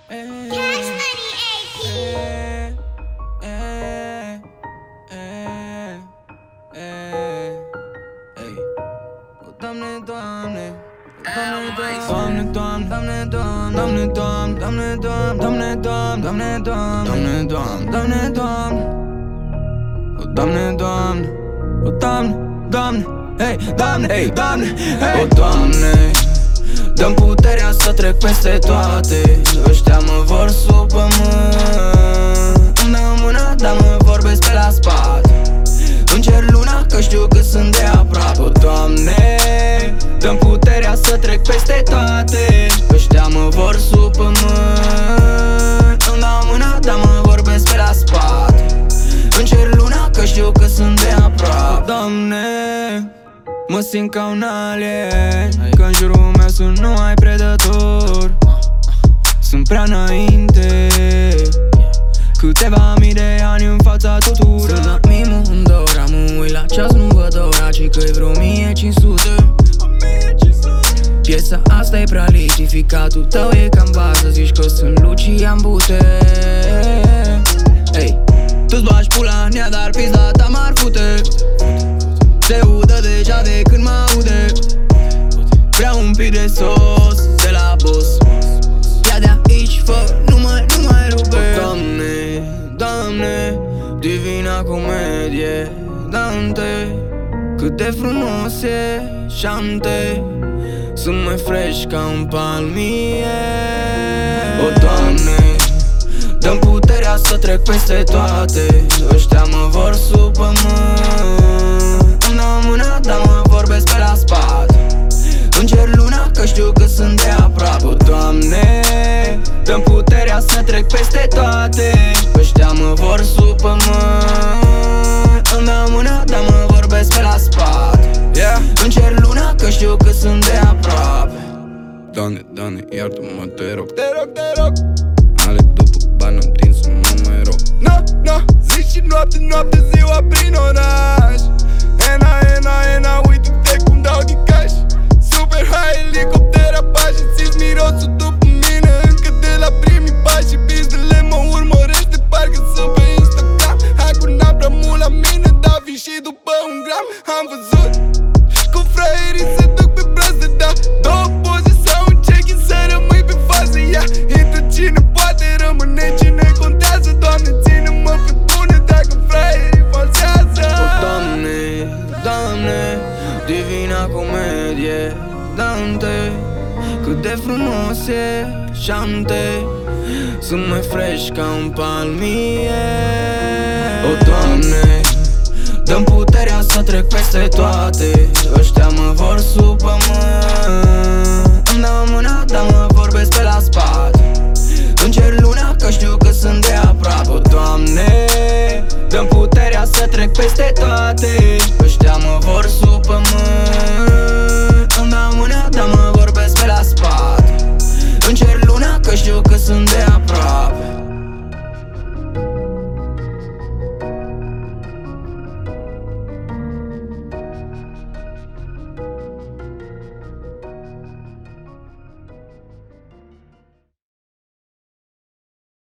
Cash Money AP. Doamne, Doamne, Doamne, Doamne, Doamne, Doamne, Doamne, Doamne, Doamne, Doamne, Doamne, Doamne, Doamne, Doamne, Doamne, Doamne, Doamne, Doamne, hey, Doamne, hey, Doamne, hey, o Doamne, dă-mi puterea să trec peste toate. Ăștia mă vor sub pământ. Îmi dau mâna, dar mă vorbesc pe la spate. Încerc luna, că știu că sunt de aproape. O Doamne, dă-mi puterea să trec peste toate. Ăștia mă vor sub pământ. Îmi dau mâna, dar mă vorbesc pe la spate. Încerc luna, că știu că sunt de aproape. O Doamne, mă simt ca un alien, că în jurul meu sunt numai predători. Sunt prea înainte, câteva mii de ani în fața tuturor. Sunt la mimundora, mă uit la ceas, nu văd ora, ci că-i vreo 1500. Piesa asta e prea liti, ficatul tău e cam bază. Zici că sunt Lucian Bute. Hey, tu-ți bagi pula în ea, dar pizda ta m-ar fute. Se udă deja de când mă aude. Vreau un pic de sos de la boss. Ia de aici, fă, nu mai rupe. Doamne, Doamne, divina comedie, Dante, cât de frumos e șante. Sunt mai fresh ca un palmier. O Doamne, dă-mi puterea să trec peste toate. Ăștia mă vor sub pământ. Îmi dau mâna, dar mă vorbesc pe la spate. Încerc luna, că știu că sunt de aproape. O Doamne, dă-mi puterea să trec peste toate. Ăștia mă vor sub pământ. Îmi dau mâna, dar mă vorbesc pe la spate. Încerc luna, că știu că sunt de aproape. Doamne, Doamne, iartă-mă, te rog, te rog, te rog. Ale după bani am tins să mă mai rog. No, zi și noapte, noapte, ziua prin oraș. Ena, uite-te cum dau din cash. Super high, elicopter, apași, simți mirosul după mine. Încă de la primii pași și business-le mă urmărește, parcă sunt pe Instagram. Hai cu n-am prea mult la mine, dar vin și după un gram. Am văzut cum fraierii se duc pe brațe, da. Două poze sau un check-in să rămâi pe fază, ia. Intră cine poate, rămâne cine contează. Doamne, ține-mă pe bune dacă fraierii falsează. O Doamne, Doamne, divina comedie, Dante, cât de frumos e șante. Sunt mai fresh ca un palmier. O Doamne, dă-mi puterea să trec peste toate. Ăștia mă vor sub